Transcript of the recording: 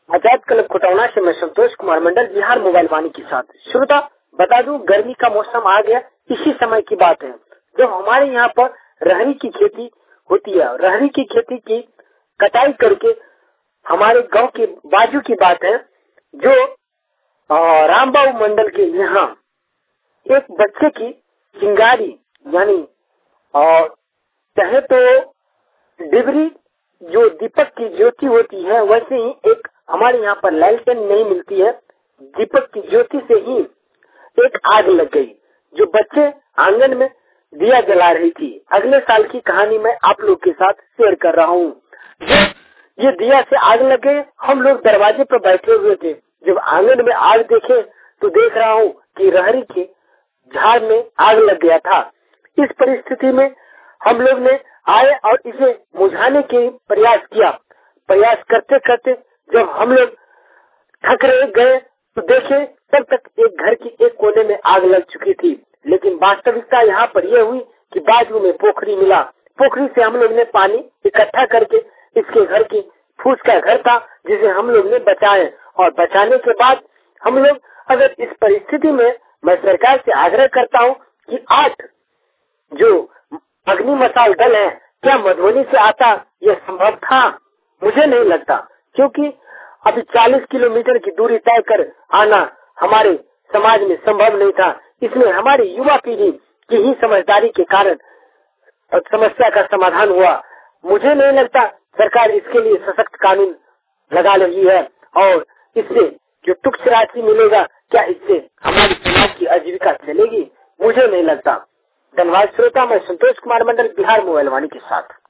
आजाद club Kotauna से मैं Santosh Kumar Mandal, Bihar mobile Vani के साथ। श्रोता, बता दूं, गर्मी का मौसम आ गया। इसी समय की बात है जब हमारे यहाँ पर रहरी की खेती होती है। रहरी की खेती की कटाई करके हमारे गांव के बाजू की बात है, जो रामबाबू मंडल के यहाँ एक बच्चे की चिंगारी यानी चाहे तो डिबरी जो दीपक की ज्योति होती है, वैसे ही एक हमारे यहाँ पर लालटेन नहीं मिलती है। दीपक की ज्योति से ही एक आग लग गई, जो बच्चे आंगन में दिया जला रही थी। अगले साल की कहानी मैं आप लोग के साथ शेयर कर रहा हूँ। ये दिया से आग लग गई, हम लोग दरवाजे पर बैठे हुए थे। जब आंगन में आग देखे तो देख रहा हूँ कि रहरी के झाड़ में आग लग गया था। इस परिस्थिति में हम लोग ने आए और इसे बुझाने के प्रयास किया। प्रयास करते करते जब हम लोग थक रहे गए तो देखे तब तक एक घर की एक कोने में आग लग चुकी थी। लेकिन वास्तविकता यहाँ पर यह हुई कि बाजू में पोखरी मिला। पोखरी से हम लोग ने पानी इकट्ठा करके इसके घर की फूस का घर था जिसे हम लोग ने बचाए। और बचाने के बाद हम लोग, अगर इस परिस्थिति में मैं सरकार से आग्रह करता हूँ कि 8 जो अग्नि मसाल दल है, क्या मधुबनी से आता यह संभव था? मुझे नहीं लगता, क्योंकि अभी 40 किलोमीटर की दूरी तय कर आना हमारे समाज में संभव नहीं था। इसमें हमारी युवा पीढ़ी की ही समझदारी के कारण समस्या का समाधान हुआ। मुझे नहीं लगता सरकार इसके लिए सशक्त कानून लगा रही है, और इससे जो तुच्छ राशि मिलेगा, क्या इससे हमारी समाज की आजीविका चलेगी? मुझे नहीं लगता। धन्यवाद श्रोता, मैं संतोष कुमार मंडल, बिहार मोबाइल वाणी के साथ।